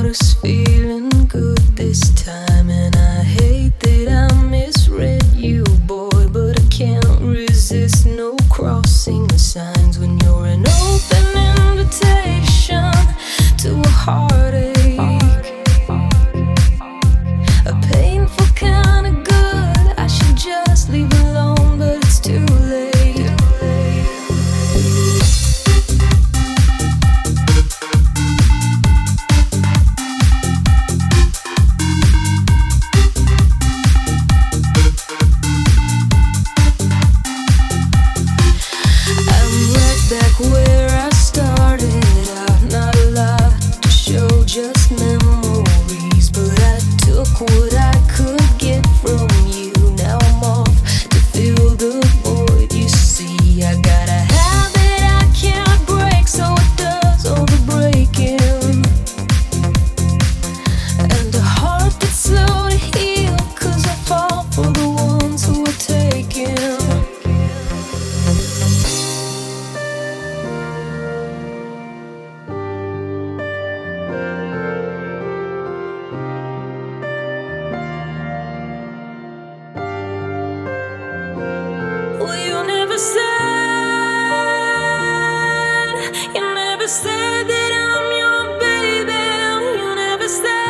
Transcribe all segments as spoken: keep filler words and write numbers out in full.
us feeling good this time. And I hate that I misread you, boy, but I can't resist no crossing the signs when you're an open invitation to a heartache, a painful kind of good. I should just leave alone, but it's too late. Back where I started out, not a lot to show, just memories. But I took what I could get from you. Now I'm off to fill the void. You see, I got a habit I can't break, so it does all the breaking. And a heart that's slow to heal, 'cause I fall for the ones who are taken. Well, you never said, you never said that I'm your baby. You never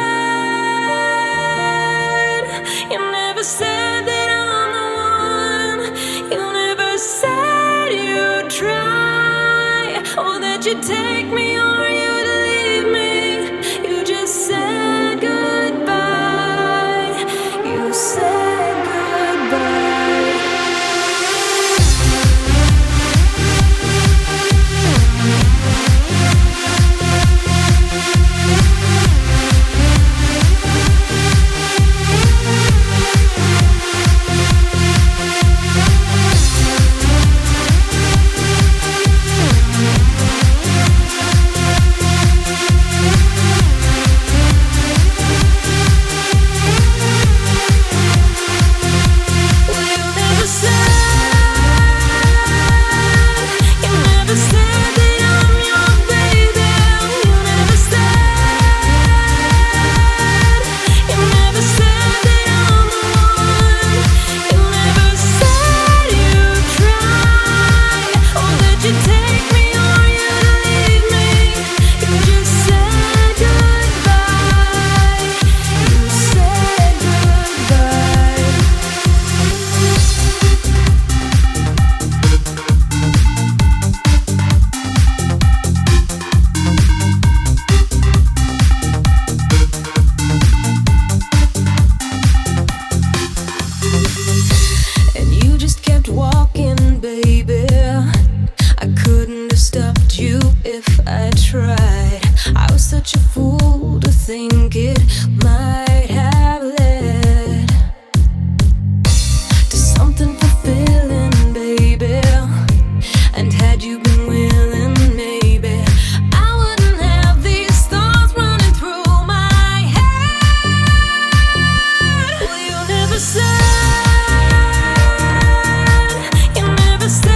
said, you never said that I'm the one. You never said you'd try, or that you'd take me or you'd leave me. You just said goodbye. You said goodbye. If I tried, I was such a fool to think it might have led to something fulfilling, baby. And had you been willing, maybe I wouldn't have these thoughts running through my head. Well, you never said, you never said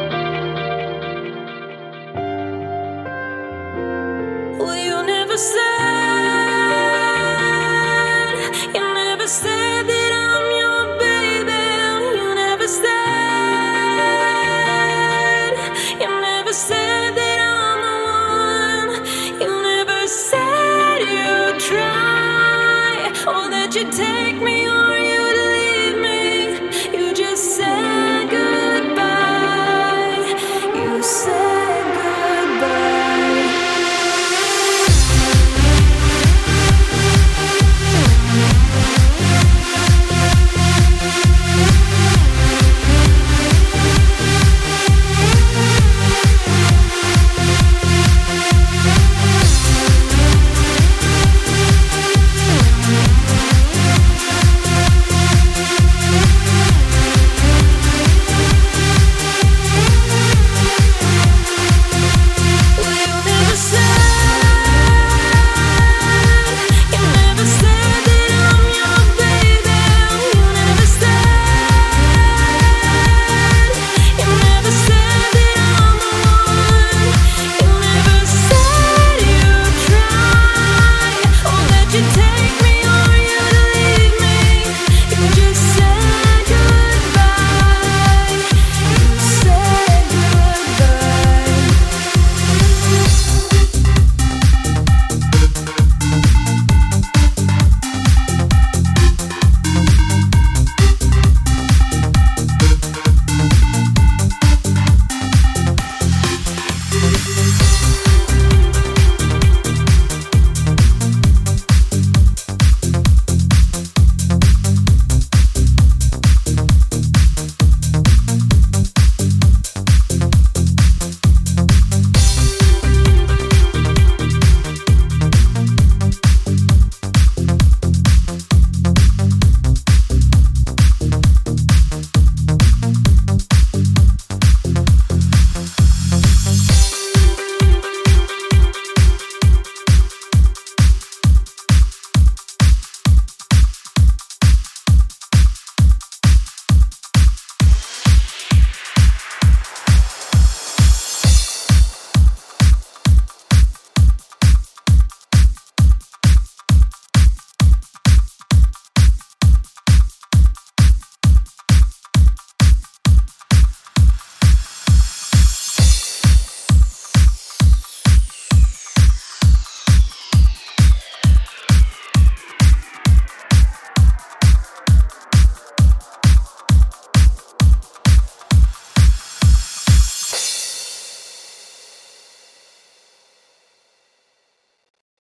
Well, you never said